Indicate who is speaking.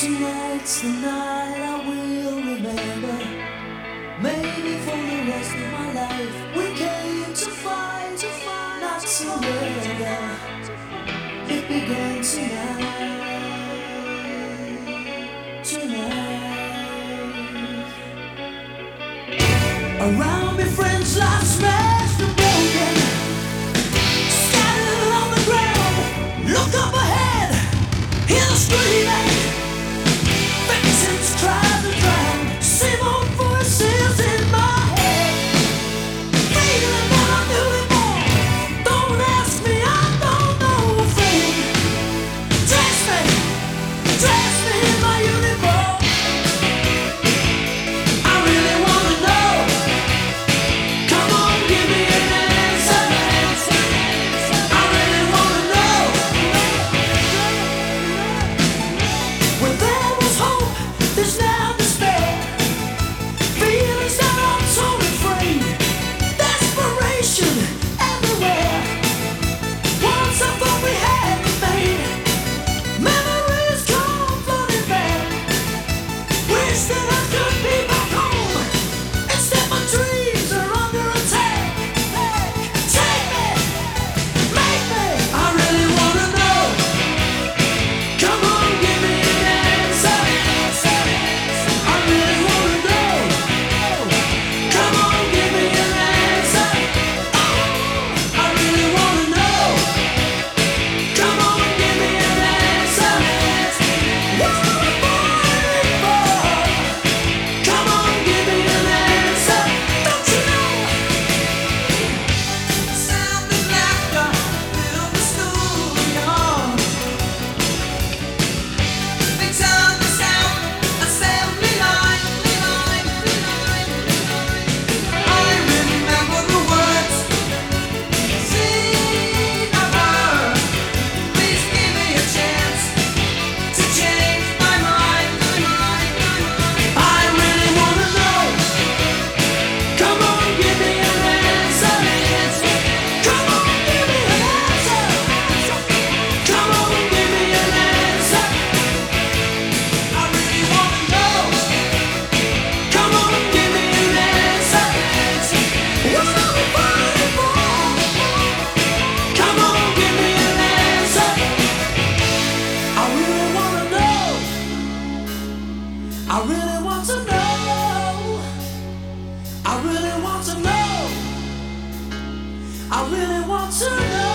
Speaker 1: Tonight's the night I will remember. Maybe for the rest of my life. We came to fight, not surrender. It began tonight. Around me, friends lie smashed and broken, scattered on the ground. Look up ahead, hear the screaming. Victims try to drown. Same old voices in my head, feeling that I'm doing more. Don't ask me, I don't know a thing. Dress me in my uniform. I really wanna know. Come on, give me an answer. I really wanna know. When there was hope, there's now despair. Feelings that I'm so afraid. Desperation everywhere. Once I thought we had it made. Memories come flooding back. Wish that I could be back home. Instead my dreams are under attack. Take me, make me. I really wanna know. Come on, give me an answer. I really wanna know. Come on, give me an answer. I really wanna know. Come on, give me an answer. What am I fighting for? Come on, give me an answer. Don't you know? Sound of laughter filled the schoolyard. They turned us out, assembly line. I remember the words, seen of her. Please give me a chance to change my mind. I really wanna know. Come on, give me an answer. Come on, give me an answer. Come on, give me an answer. I really wanna know. Come on, give me an answer. What are we fighting for? Come on, give me an answer. I really wanna know. I really want to know. I really want to know. I really want to know.